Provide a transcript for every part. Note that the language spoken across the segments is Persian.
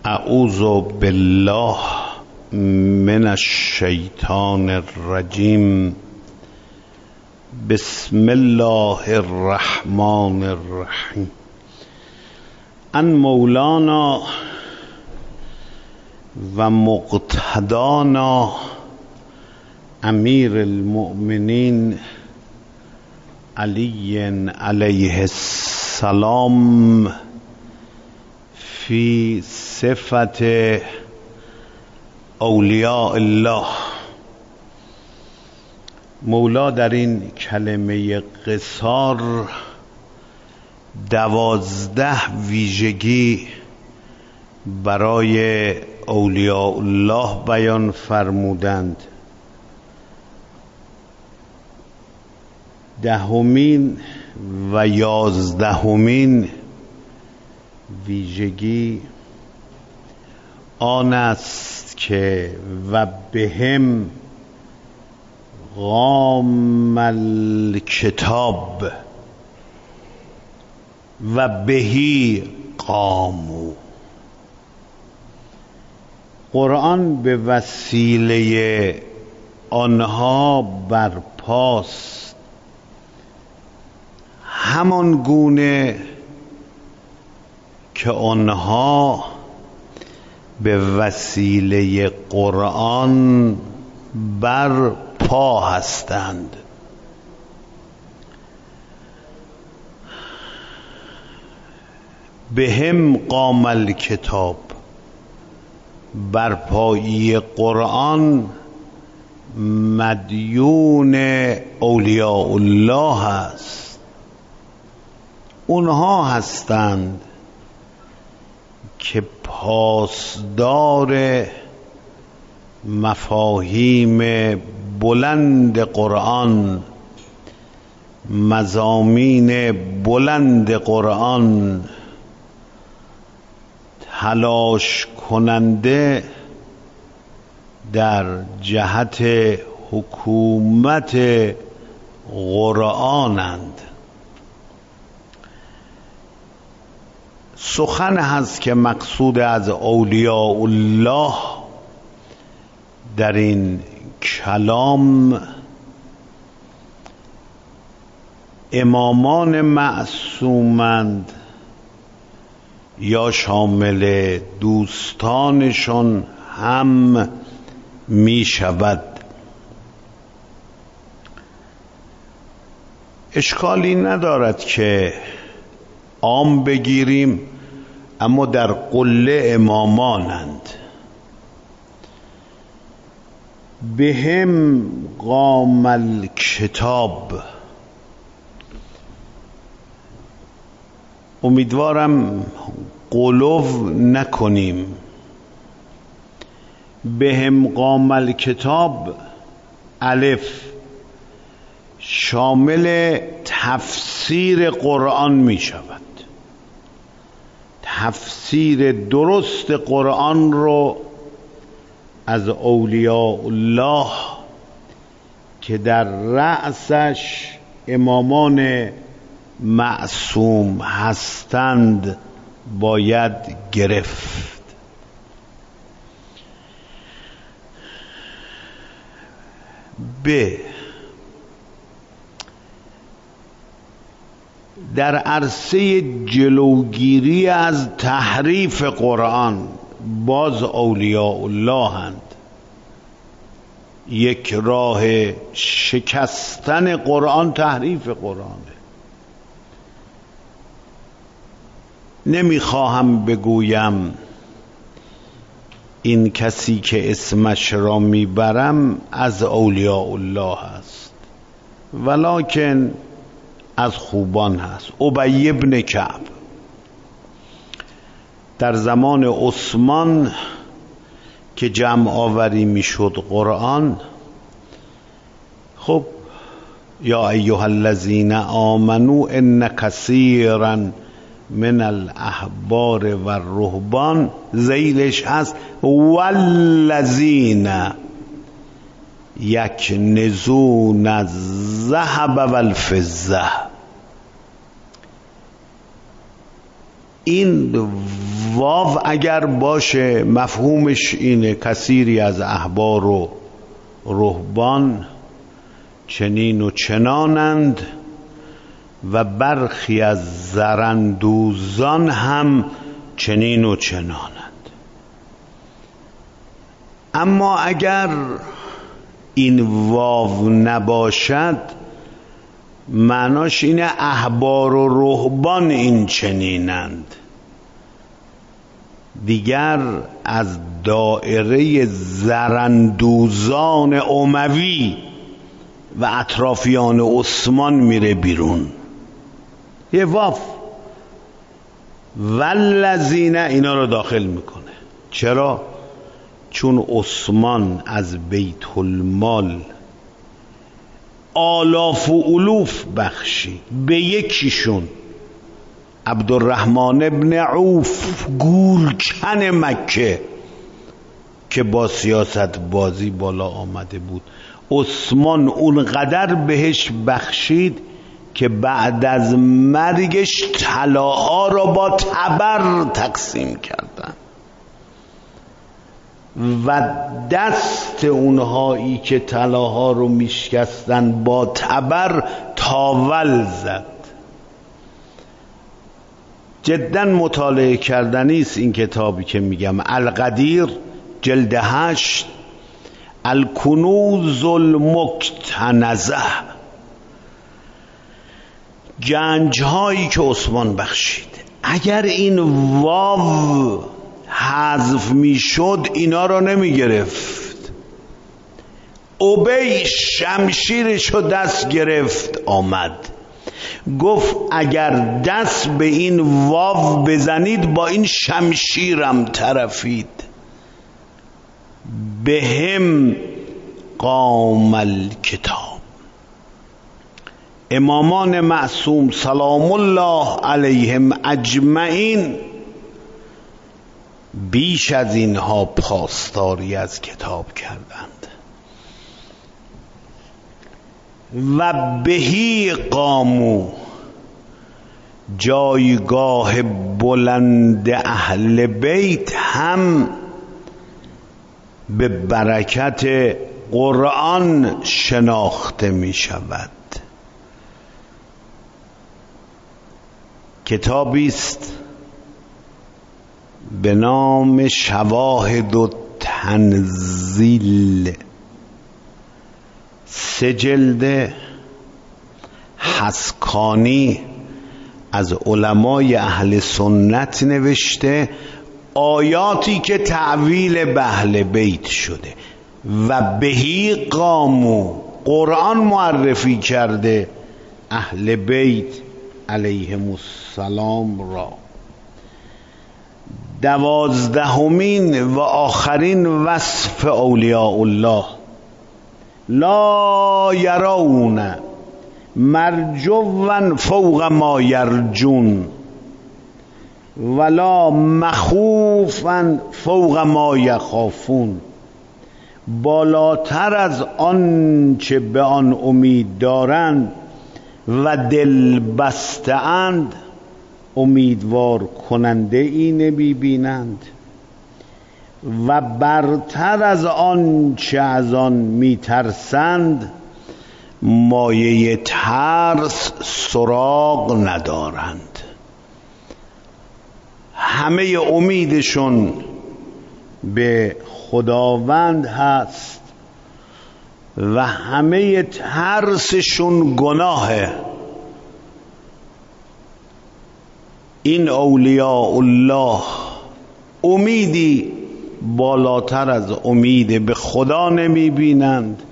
اعوذ بالله من الشیطان الرجیم. بسم الله الرحمن الرحیم. ان مولانا و مقتدانا امیر المؤمنین علی علیه السلام فی صفت اولیاء الله. مولا در این کلمه قصار 12 ویژگی برای اولیاء الله بیان فرمودند. 10مین و 11مین ویژگی آن است که و بهم قام الکتاب و بهی قاموا. قرآن به وسیله آنها برپاست، همان گونه که آنها به وسیله قرآن بر پا هستند. بهم قام الکتاب، برپایی قرآن مدیون اولیاء الله است. اونها هستند که پاسدار مفاهیم بلند قرآن، مضامین بلند قرآن، تلاش کننده در جهت حکومت قرآنند. سخن هست که مقصود از اولیاء الله در این کلام امامان معصومند یا شامل دوستانشون هم می شود. اشکالی ندارد که عام بگیریم، اما در قله امامانند. بهم قام الکتاب، امیدوارم غلو نکنیم. بهم قام الکتاب الف شامل تفسیر قرآن می شود. تفسیر درست قرآن رو از اولیاء الله که در رأسش امامان معصوم هستند باید گرفت. در عرصه جلوگیری از تحریف قرآن باز اولیاء الله هند. یک راه شکستن قرآن تحریف قرآنه. نمیخواهم بگویم این کسی که اسمش را میبرم از اولیاء الله است، ولکن از خوبان هست. ابی بن کعب در زمان عثمان که جمع آوری میشد قرآن، خب یا ایها الذین آمنوا ان کثیرا من الاحبار و الرهبان، ذیلش هست والذین یکنزون الذهب والفضه. این واو اگر باشه مفهومش اینه کثیری از احبار و رهبان چنین و چنانند و برخی از زراندوزان هم چنین و چنانند. اما اگر این واو نباشد معناش اینه احبار و رهبان این چنینند، دیگر از دایره زراندوزان اموی و اطرافیان عثمان میره بیرون. یه واف والذین اینا رو داخل میکنه. چرا؟ چون عثمان از بیت المال آلاف و الوف بخشید، به یکیشون عبدالرحمن ابن عوف گورکن مکه که با سیاست بازی بالا آمده بود، عثمان اونقدر بهش بخشید که بعد از مرگش طلاها را با تبر تقسیم کردن و دست اونهایی که طلاها رو میشکستن با تبر تاول زد. جدا مطالعه کردنی است این کتابی که میگم، القدیر جلد 8 الکنوز المکتنزه، گنجهایی که عثمان بخشید. اگر این واو حذف میشد اینا رو نمیگرفت. ابی شمشیرشو دست گرفت آمد گفت اگر دست به این واو بزنید با این شمشیرم طرفید. بهم قام الکتاب. امامان معصوم سلام الله علیهم اجمعین بیش از اینها پاسداری از کتاب کردند. و بهی قامو، جایگاه بلند اهل بیت هم به برکت قرآن شناخته می شود. کتابی است به نام شواهد و تنزیل، 3 جلد حسکانی از علمای اهل سنت نوشته، آیاتی که تعویل به اهل بیت شده و بهی قامو، قرآن معرفی کرده اهل بیت علیهم السلام را. 12مین و آخرین وصف اولیاء الله، لا یرون مرجوا فوق ما یرجون ولا مخوفا فوق ما یخافون، بالاتر از آن چه به آن امید دارند و دل بسته‌اند امیدوار کننده ای نمی بینند و برتر از آن چه از آن می ترسند مایه ترس سراغ ندارند. همه امیدشون به خداوند هست و همه ترسشون گناهه. این اولیاء الله امیدی بالاتر از امید به خدا نمی بینند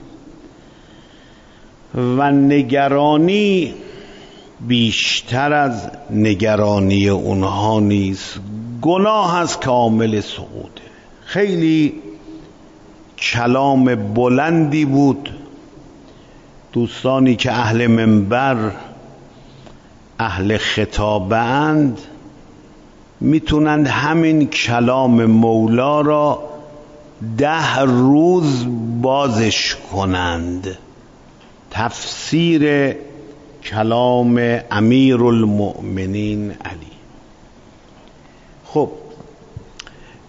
و نگرانی بیشتر از نگرانی اونها نیست. گناه از کامل سقوطه. خیلی کلام بلندی بود. دوستانی که اهل منبر، اهل خطابه اند، میتونند همین کلام مولا را 10 روز بازش کنند. تفسیر کلام امیر المؤمنین علی. خب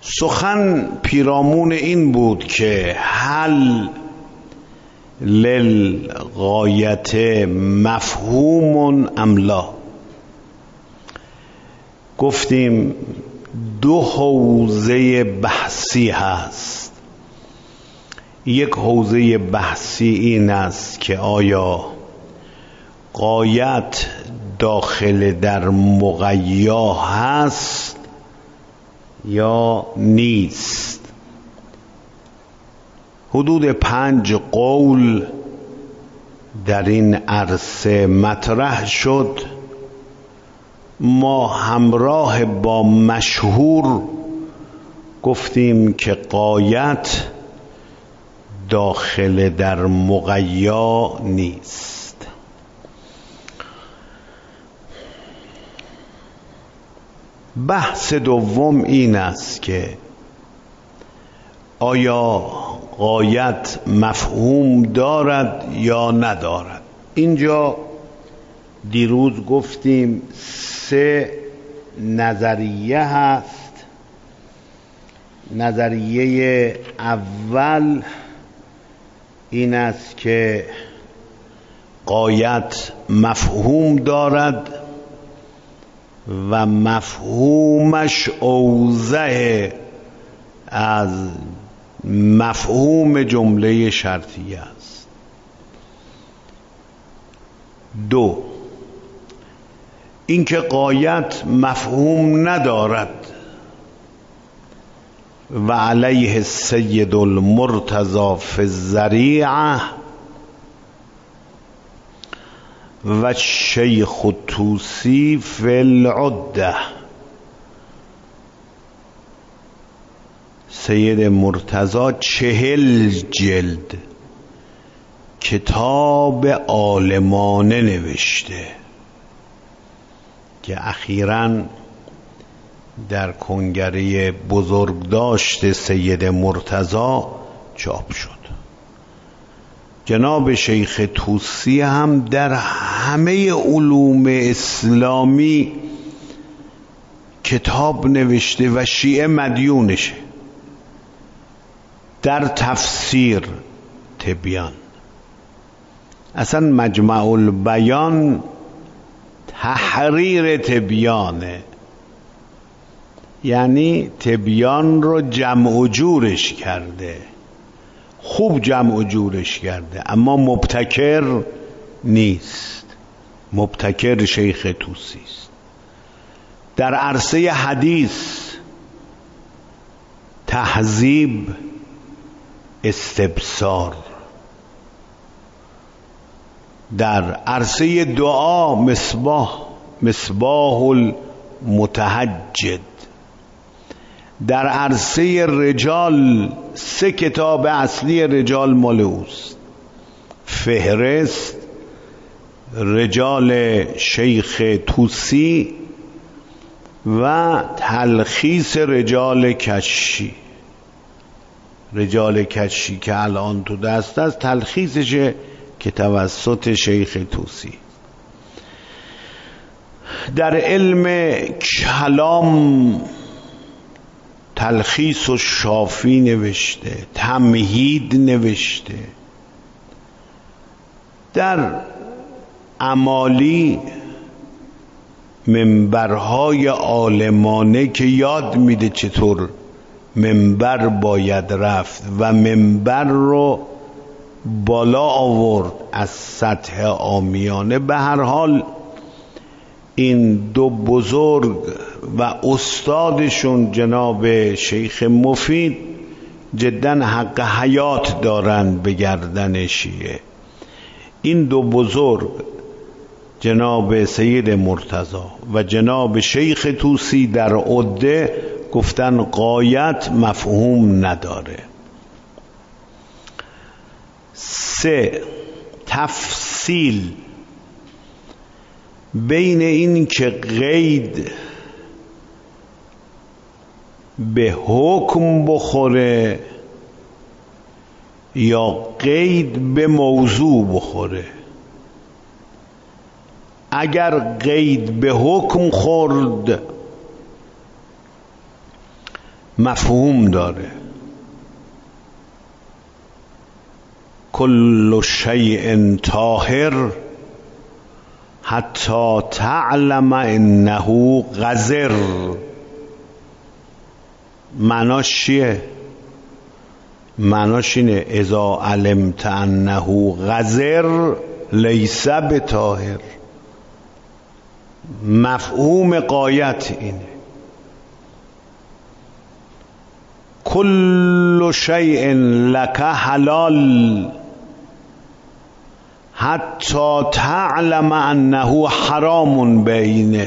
سخن پیرامون این بود که هل للغایت مفهوم ام لا. گفتیم دو حوزه بحثی هست. یک حوزه بحثی این است که آیا غایت داخل در مغیا هست یا نیست. حدود 5 قول در این عرصه مطرح شد. ما همراه با مشهور گفتیم که غایت داخل در مغیا نیست. بحث دوم این است که آیا غایت مفهوم دارد یا ندارد. اینجا دیروز گفتیم 3 نظریه هست. نظریه اول این است که غایت مفهوم دارد و مفهومش اوضح از مفهوم جمله شرطیه است. 2 اینکه غایت مفهوم ندارد و علیه السید المرتضی فی الذریعه و شیخ طوسی فی العده. سید مرتضی 40 جلد کتاب عالمانه نوشته که اخیراً در کنگره بزرگداشت سید مرتضی چاپ شد. جناب شیخ طوسی هم در همه علوم اسلامی کتاب نوشته و شیعه مدیونشه. در تفسیر تبیان، اصلا مجمع البیان تحریر تبیانه، یعنی تبیان رو جمع و جورش کرده، خوب جمع و جورش کرده، اما مبتکر نیست. مبتکر شیخ طوسی است. در عرصه حدیث تهذیب، استبصار. در عرصه دعا مصباح المتهجد. در عرصه رجال 3 کتاب اصلی رجال مال اوست: فهرست، رجال شیخ طوسی و تلخیص رجال کشی. رجال کشی که الان تو دست است، تلخیصشه که توسط شیخ طوسی. در علم کلام تلخیص و شافی نوشته، تمهید نوشته. در امالی منبرهای عالمانه که یاد میده چطور منبر باید رفت و منبر رو بالا آورد از سطح عامیانه. به هر حال این 2 بزرگ و استادشون جناب شیخ مفید جدا حق حیات دارند به گردن شیعه. این 2 بزرگ جناب سید مرتضی و جناب شیخ طوسی در عده گفتن غایت مفهوم نداره. 3 تفصیل بین این که قید به حکم بخوره یا قید به موضوع بخوره. اگر قید به حکم خورد، مفهوم داره. کل شیء طاهر حتی تعلم انه قذر. معناش چیه؟ معناش اینه اذا علمت انه قذر لیس بطاهر. مفهوم غایت اینه. کل شیء لک حلال حتی تعلم انه حرام بینه.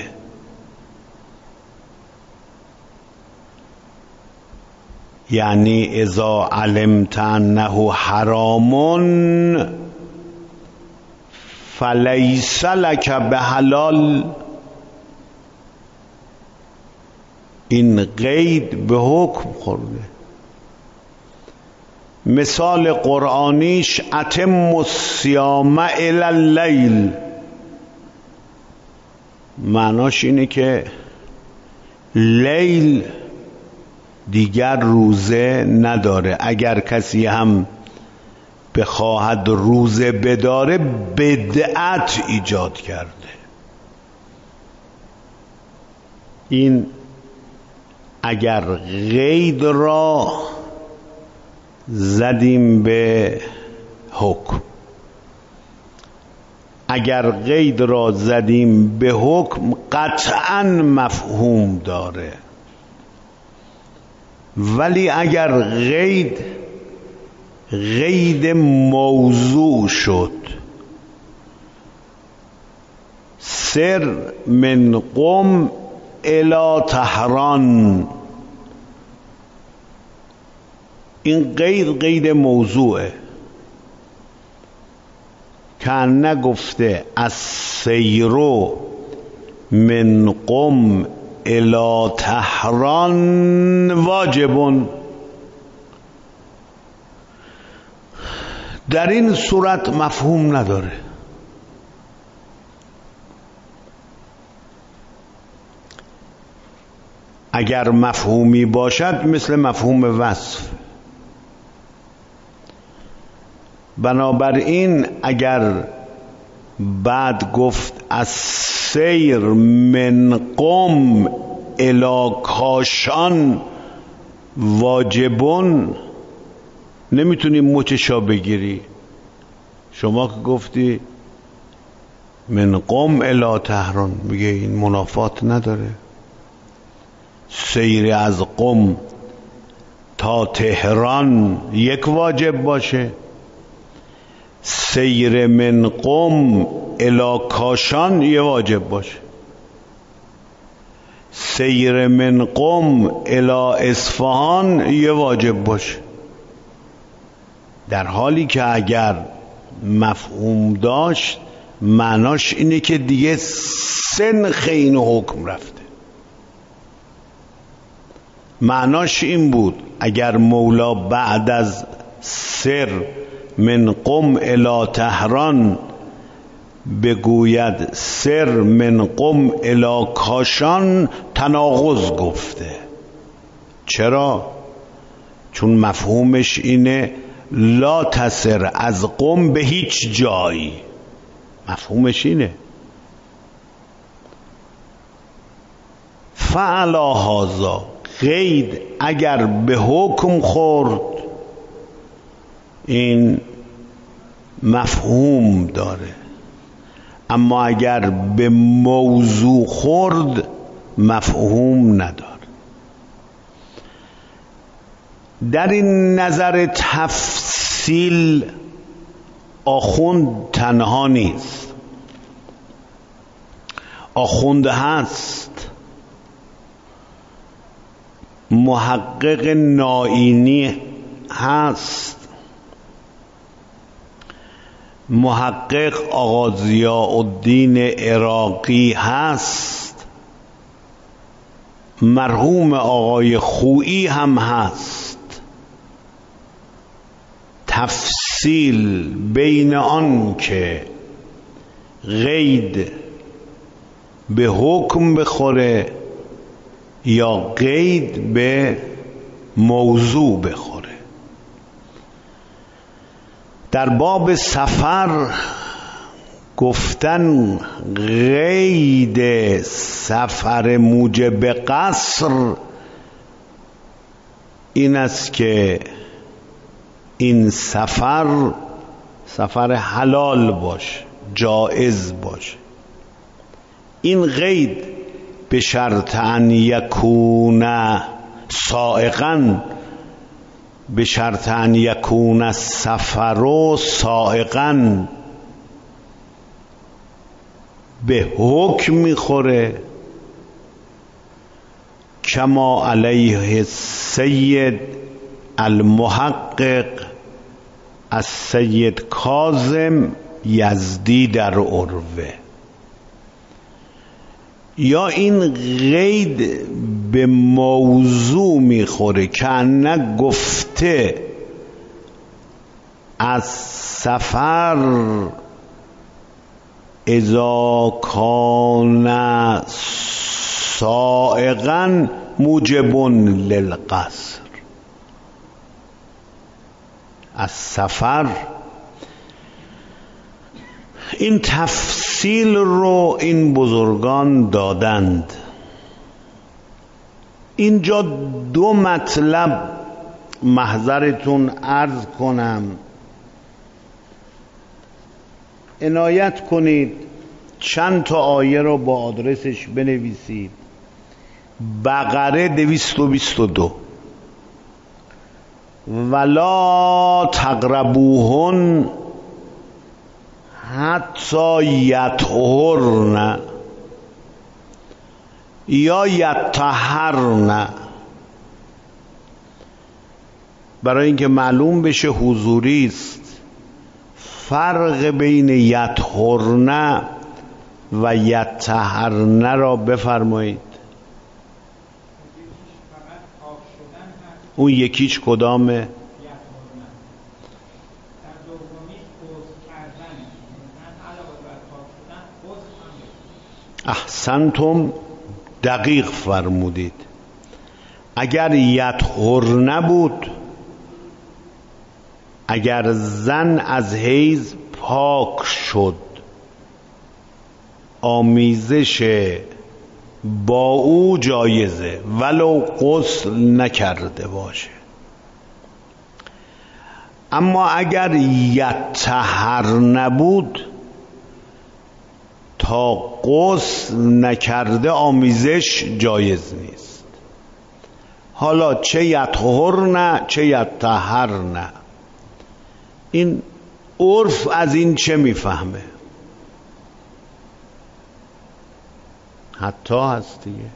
یعنی اذا علمت انه حرام فلیس لک بحلال. این قید به حکم خورده. مثال قرآنیش اتم الصیام الی اللیل، معناش اینه که لیل دیگر روزه نداره. اگر کسی هم بخواهد روزه بداره بدعت ایجاد کرده. این اگر قید را زدیم به حکم، اگر قید را زدیم به حکم قطعاً مفهوم داره. ولی اگر قید موضوع شد، سر من قم الی طهران، این قید موضوعه. که نگفته از سیرو من قم الی طهران واجبون. در این صورت مفهوم نداره. اگر مفهومی باشد مثل مفهوم وصف. بنابراین اگر بعد گفت از سیر من قم الی کاشان واجبون، نمیتونی مچشا بگیری. شما که گفتی من قم الی طهران، میگه این منافات نداره. سیر از قم تا تهران یک واجب باشه، سیر من قم الی کاشان یه واجب باشه، سیر من قم الی اصفهان یه واجب باشه. در حالی که اگر مفهوم داشت معناش اینه که دیگه سنخ این حکم رفته. معناش این بود اگر مولا بعد از سر من قم الی طهران بگوید سر من قم الی کاشان، تناقض گفته. چرا؟ چون مفهومش اینه لا تسر از قم به هیچ جایی. مفهومش اینه. فعلا هذا قید اگر به حکم خورد این مفهوم داره، اما اگر به موضوع خورد مفهوم نداره. در این نظر تفصیل آخوند تنها نیست، آخوند هست. محقق نائینی هست، محقق آقا ضیاءالدین عراقی هست، مرحوم آقای خویی هم هست. تفصیل بین آن که قید به حکم بخوره یا قید به موضوع بخوره. در باب سفر گفتن قید سفر موجب قصر این است که این سفر حلال باشه، جائز باشه. این قید به شرط ان یکون سائقا، به شرط ان یکون السفر سائقا به حکم میخوره، کما علیه السید المحقق السید کاظم یزدی در عروه. یا این قید به موضوع میخوره که نه گفته از سفر اذا کان سائقا موجب للقصر. از سفر این تفصیل رو این بزرگان دادند. اینجا دو مطلب محضرتون عرض کنم، عنایت کنید. چند تا آیه رو با آدرسش بنویسید. بقره 222 ولا تقربوهن حتی یطهرن یا یطهرن، برای اینکه معلوم بشه حضوری است. فرق بین یطهرن و یطهرن را بفرمایید. اون یکیش کدامه؟ احسنتم، دقیق فرمودید. اگر یطهرن بود، اگر زن از حیض پاک شد، آمیزش با او جایزه ولو غسل نکرده باشه. اما اگر یطهرن بود، تا غسل نکرده آمیزش جایز نیست. حالا چه یطهرن چه یطهرن، این عرف از این چه میفهمه؟ حتی هست دیگه،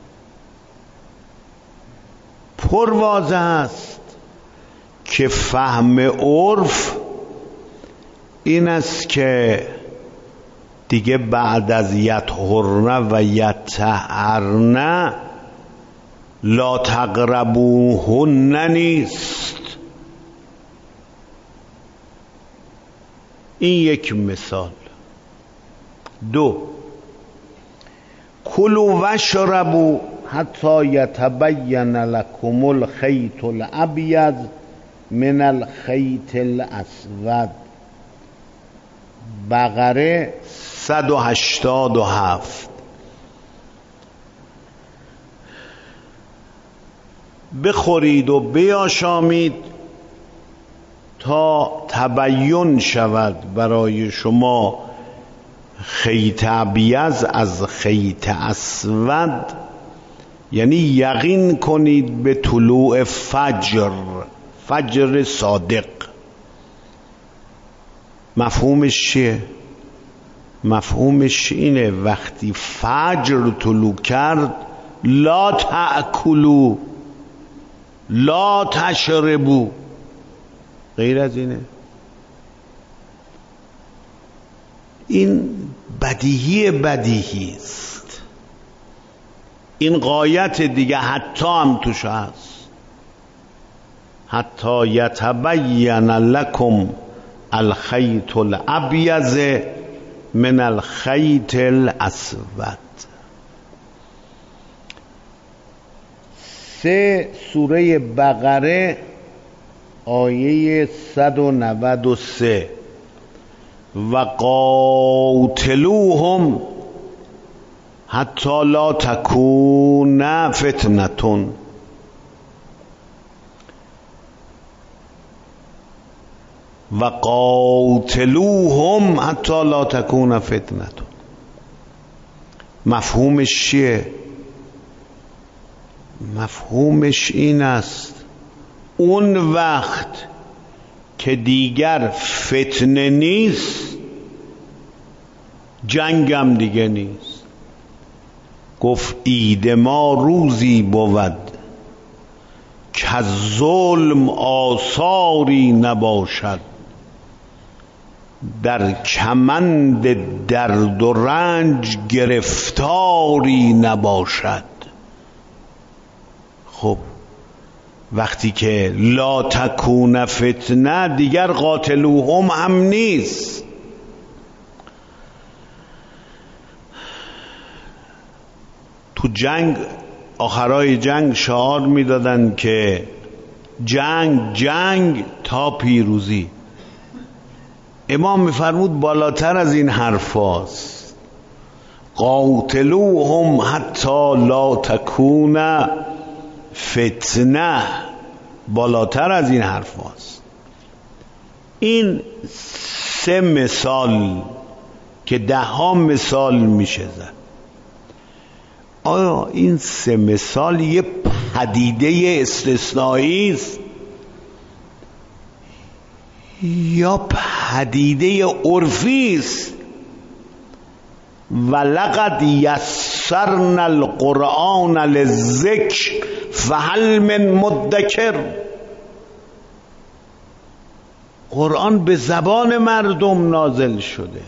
پر واضح است که فهم عرف این است که دیگه بعد از یطهرن و یطهرن لا تقربوهن نیست. این یک مثال. دو، کلوا واشربوا حتی یتبین لکم الخیط الابیض من الخیط الاسود. بقره 187. بخورید و بیاشامید تا تبین شود برای شما خیط ابیض از خیط اسود، یعنی یقین کنید به طلوع فجر، فجر صادق. مفهومش چیه؟ مفهومش اینه وقتی فجر طلوع کرد لا تأکلوا لا تشربوا، غیر از اینه. این بدیهی است. این غایت دیگه حتی هم توش هست. حتی یتبین لکم الخیط الابیض من الخیط الاسود. 3 سوره بقره آیه 193 و قاتلوهم حتی لا تکون فتنة و قاتلوهم حتی لا تکون فتنة. مفهومش چیه؟ مفهومش این است اون وقت که دیگر فتنه نیست جنگم دیگه نیست. گفت عید ما روزی بود که ظلم آثاری نباشد، در کمند درد و رنج گرفتاری نباشد. خب وقتی که لا تکون فتنه دیگر قاتلوهم هم نیست. تو جنگ آخرای جنگ شعار میدادن که جنگ تا پیروزی. امام میفرمود بالاتر از این حرفاست. قاتلوهم حتی لا تکون فتنه، بالاتر از این حرفاست. این 3 مثال که 10 مثال میشه زد. آیا این 3 مثال یه پدیده استثنایی است یا پدیده عرفی است؟ ولقد یسرنا القرآن للذکر فهل من مدکر. قرآن به زبان مردم نازل شده،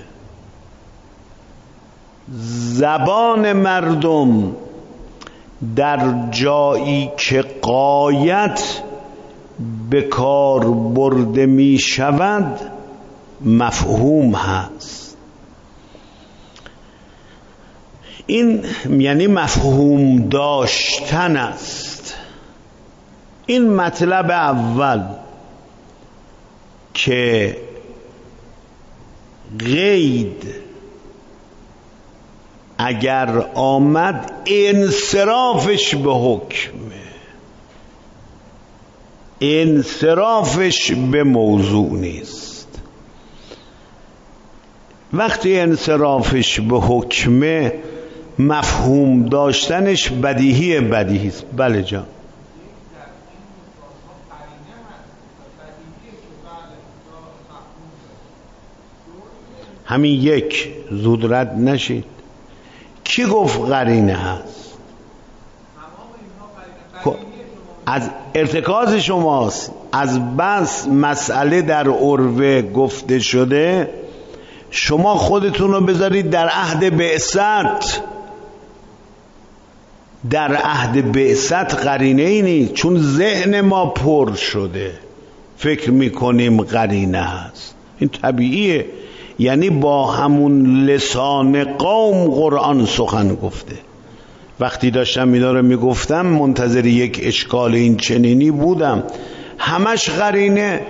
زبان مردم در جایی که غایت به کار برده می شود مفهوم هست. این یعنی مفهوم داشتن است. این مطلب اول که قید اگر آمد انصرافش به حکمه، انصرافش به موضوع نیست. وقتی انصرافش به حکمه مفهوم داشتنش بدیهی است. بله جان. همین یک زود رد نشید. کی گفت قرینه هست؟ از ارتکاز شماست. از بس مسئله در عروه گفته شده شما خودتون رو بذارید در عهد بعثت. در عهد بعثت قرینه ای نیست، چون ذهن ما پر شده فکر میکنیم قرینه هست. این طبیعیه، یعنی با همون لسان قوم قرآن سخن گفته. وقتی داشتم اینا رو میگفتم منتظر یک اشکال این چنینی بودم. همش قرینه،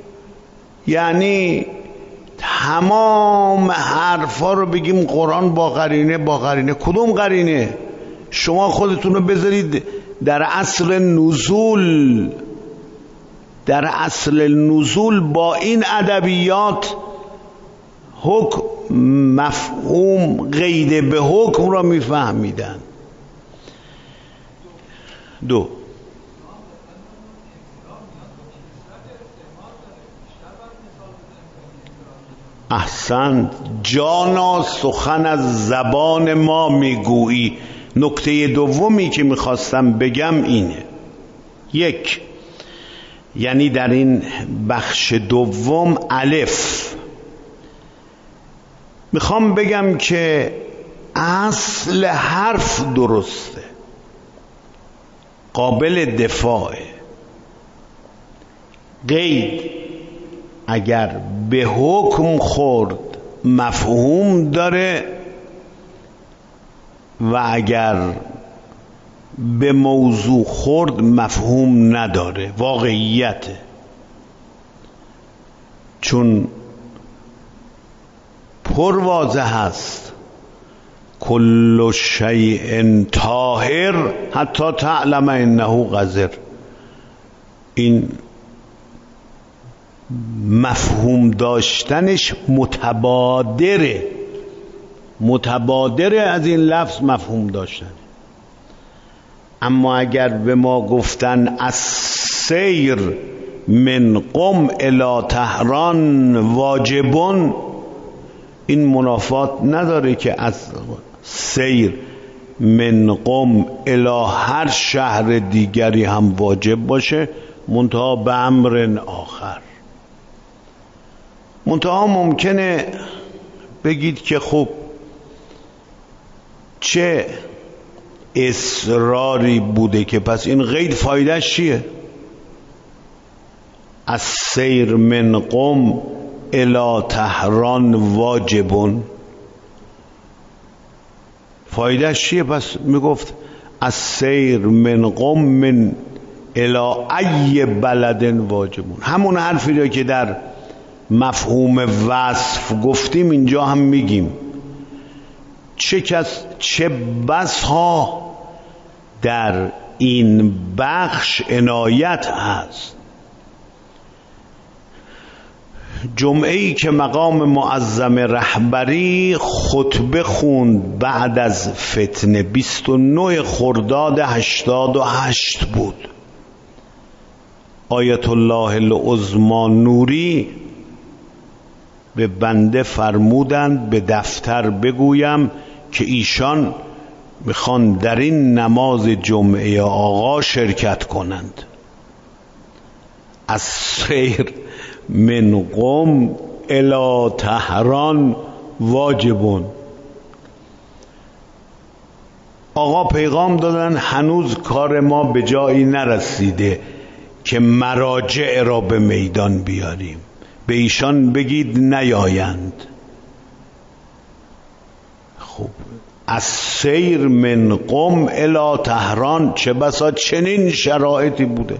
یعنی تمام حرفا رو بگیم قرآن با قرینه با قرینه. کدوم قرینه؟ شما خودتون رو بذارید در اصل نزول. در اصل نزول با این ادبیات حکم مفهوم قید به حکم را میفهمیدن. 2 احسنت جانا، سخن از زبان ما میگویی. نکته دومی که میخواستم بگم اینه. 1 یعنی در این بخش دوم الف میخوام بگم که اصل حرف درسته، قابل دفاعه. قید اگر به حکم خورد مفهوم داره و اگر به موضوع خورد مفهوم نداره، واقعیته. چون پر واضح هست کل شیء طاهر حتی تعلم انه قذر. این مفهوم داشتنش متبادره از این لفظ مفهوم داشتن. اما اگر به ما گفتن از سیر من قم الی طهران واجبون، این منافات نداره که از سیر من قم الی هر شهر دیگری هم واجب باشه، منتها به امر آخر. منتها ممکنه بگید که خب چه اصراری بوده که پس این قید فایدهش چیه؟ از سیر من قم الی طهران واجبون، فایدهش چیه؟ پس میگفت از سیر من قم من الی ای بلد واجبون. همون حرفی رو که در مفهوم وصف گفتیم اینجا هم میگیم. چه بس ها در این بخش عنایت هست. جمعه‌ای که مقام معظم رهبری خطبه خوند بعد از فتنه 29 خرداد 88 بود. آیت الله العظمی نوری به بنده فرمودند به دفتر بگویم که ایشان میخوان در این نماز جمعه آقا شرکت کنند. از سیر من قم الی طهران واجبون. آقا پیغام دادن هنوز کار ما به جایی نرسیده که مراجع را به میدان بیاریم، به ایشان بگید نیایند. خب از سیر من قم الی طهران چه بسا چنین شرایطی بوده،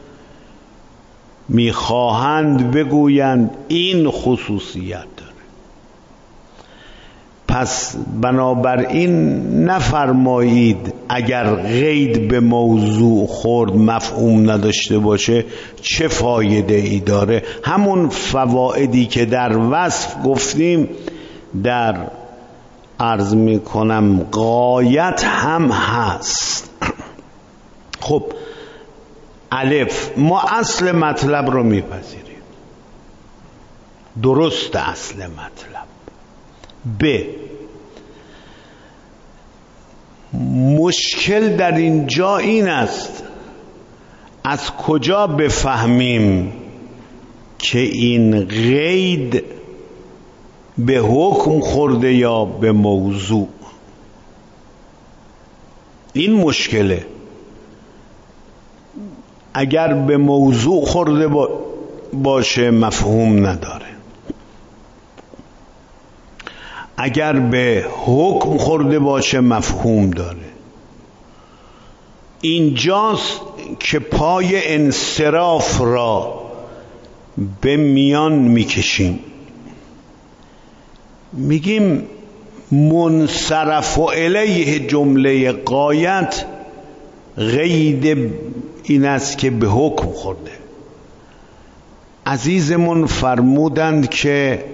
میخواهند بگویند این خصوصیت داره. پس بنابراین نفرمایید اگر قید به موضوع خورد مفهوم نداشته باشه چه فایده ای داره. همون فوائدی که در وصف گفتیم در عرض میکنم غایت هم هست. خب الف، ما اصل مطلب رو میپذیریم، درست اصل مطلب. ب، مشکل در اینجا این است از کجا بفهمیم که این قید به حکم خورده یا به موضوع. این مشکله. اگر به موضوع خورده باشه مفهوم نداره، اگر به حکم خورده باشه مفهوم داره. اینجاست که پای انصراف را به میان میکشیم، میگیم منصرف الیه جمله غایت قید این است که به حکم خورده. عزیزمون فرمودند که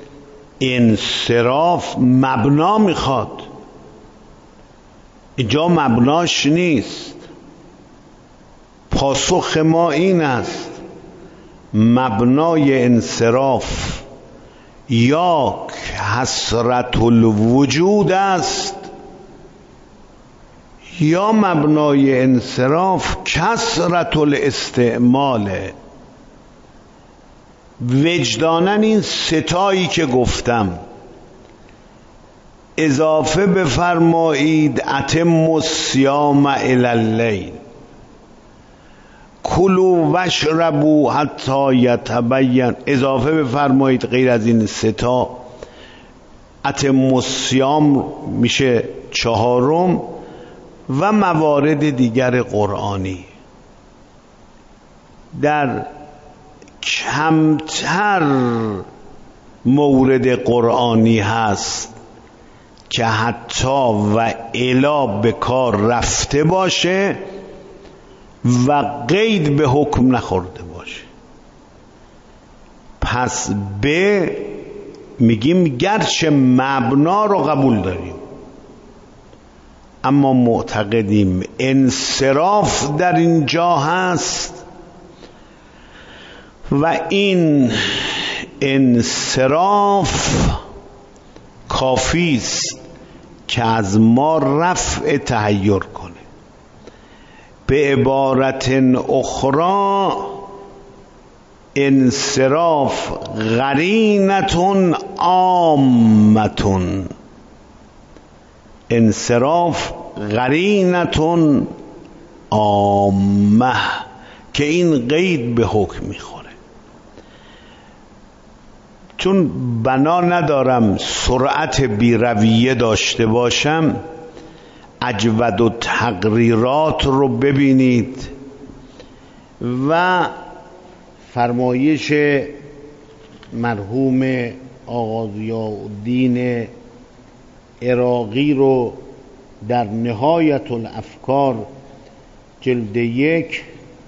انصراف مبنا میخواد، اینجا مبناش نیست. پاسخ ما این است مبنای انصراف یا حسرت الوجود است یا مبنای انصراف کثرت الاستعمال. وجداناً این ستایی که گفتم اضافه بفرمایید اتم الصیام الی اللیل، کلوا واشربوا حتی یتبین، اضافه بفرمایید غیر از این ستا اتم الصیام میشه 4م و موارد دیگر قرآنی. در کمتر مورد قرآنی هست که حتی و الا به کار رفته باشه و قید به حکم نخورده باشه. پس به میگیم گرچه مبنا رو قبول داریم اما معتقدیم انصراف در اینجا هست و این انصراف کافی است که از ما رفع تحیر کنه. به عبارت اخرى انصراف قرینة عامة، انصراف قرینة عامة که این قید به حکم میخوره. چون بنا ندارم سرعت بیرویه داشته باشم، اجود و تقریرات رو ببینید و فرمایش مرحوم آقا ضیاءالدین عراقی رو در نهایت الافکار جلد 1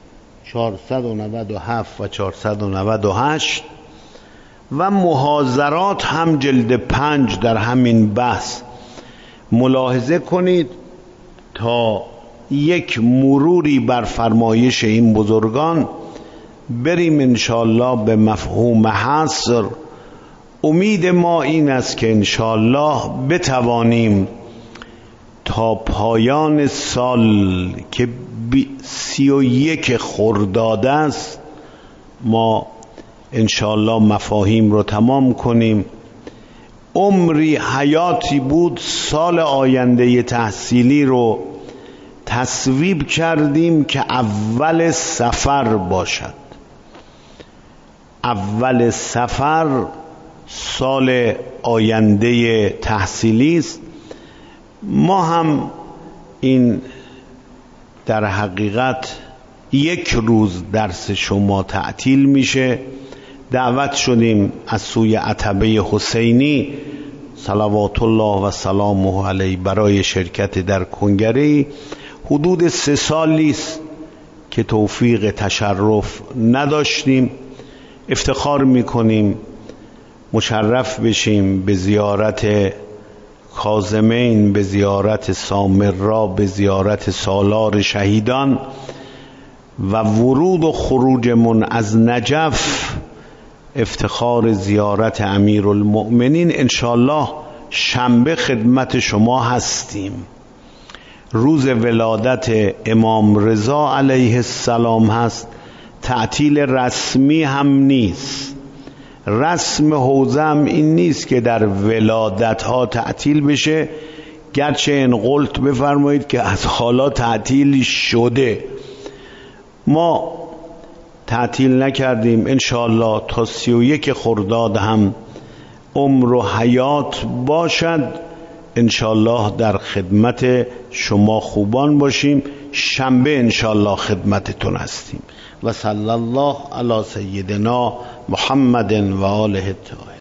497 و 498 و محاضرات هم جلد 5 در همین بحث ملاحظه کنید تا یک مروری بر فرمایش این بزرگان بریم انشاءالله به مفهوم حصر. امید ما این است که انشاءالله بتوانیم تا پایان سال که 31 خرداد است ما انشاءالله مفاهیم رو تمام کنیم. عمری حیاتی بود سال آینده تحصیلی رو تصویب کردیم که اول صفر باشد. اول صفر سال آینده تحصیلی است. ما هم این در حقیقت یک روز درس شما تعطیل میشه. دعوت شدیم از سوی عتبه حسینی صلوات الله و سلامه علیه برای شرکت در کنگره. حدود 3 سالی است که توفیق تشرف نداشتیم. افتخار میکنیم مشرف بشیم به زیارت کاظمین، به زیارت سامرا، به زیارت سالار شهیدان و ورود و خروجمون از نجف افتخار زیارت امیرالمؤمنین. انشاءالله شنبه خدمت شما هستیم. روز ولادت امام رضا علیه السلام هست. تعطیل رسمی هم نیست. رسم حوزه هم این نیست که در ولادت ها تعطیل بشه، گرچه این قلت بفرمایید که از حالا تعطیل شده. ما تعطیل نکردیم. انشاءالله تا 31 خرداد هم عمر و حیات باشد انشاءالله در خدمت شما خوبان باشیم. شنبه انشاءالله خدمتتون هستیم. و صلی الله علی سیدنا محمد و آله الطاهرین.